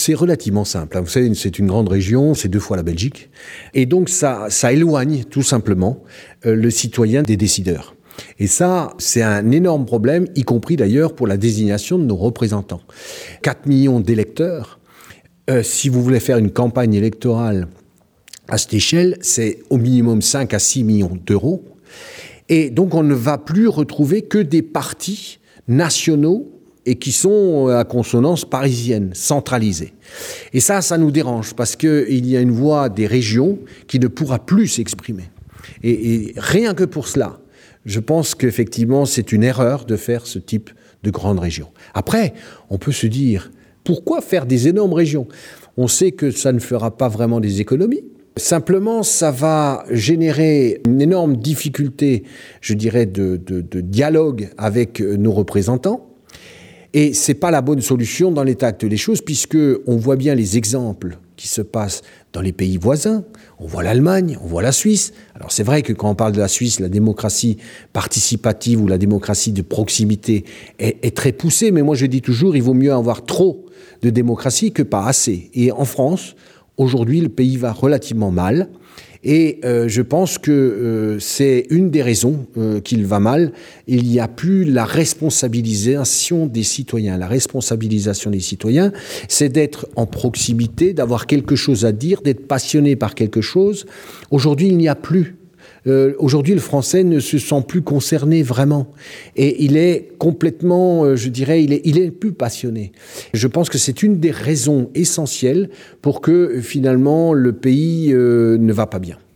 C'est relativement simple. Vous savez, c'est une grande région, c'est 2 fois la Belgique. Et donc, ça éloigne tout simplement le citoyen des décideurs. Et ça, c'est un énorme problème, y compris d'ailleurs pour la désignation de nos représentants. 4 millions d'électeurs, si vous voulez faire une campagne électorale à cette échelle, c'est au minimum 5 à 6 millions d'euros. Et donc, on ne va plus retrouver que des partis nationaux et qui sont à consonance parisienne, centralisés. Et ça nous dérange parce qu'il y a une voix des régions qui ne pourra plus s'exprimer. Et rien que pour cela, je pense qu'effectivement, c'est une erreur de faire ce type de grande région. Après, on peut se dire, pourquoi faire des énormes régions ? On sait que ça ne fera pas vraiment des économies. Simplement, ça va générer une énorme difficulté, je dirais, de dialogue avec nos représentants. Et c'est pas la bonne solution dans l'état actuel des choses, puisque on voit bien les exemples qui se passent dans les pays voisins. On voit l'Allemagne, on voit la Suisse. Alors c'est vrai que quand on parle de la Suisse, la démocratie participative ou la démocratie de proximité est très poussée. Mais moi je dis toujours, il vaut mieux avoir trop de démocratie que pas assez. Et en France, aujourd'hui, le pays va relativement mal. Et je pense que c'est une des raisons qu'il va mal. Il n'y a plus la responsabilisation des citoyens. La responsabilisation des citoyens, c'est d'être en proximité, d'avoir quelque chose à dire, d'être passionné par quelque chose. Aujourd'hui, il n'y a plus. Aujourd'hui, le Français ne se sent plus concerné vraiment. Et il est complètement, je dirais, il est plus passionné. Je pense que c'est une des raisons essentielles pour que, finalement, le pays ne va pas bien.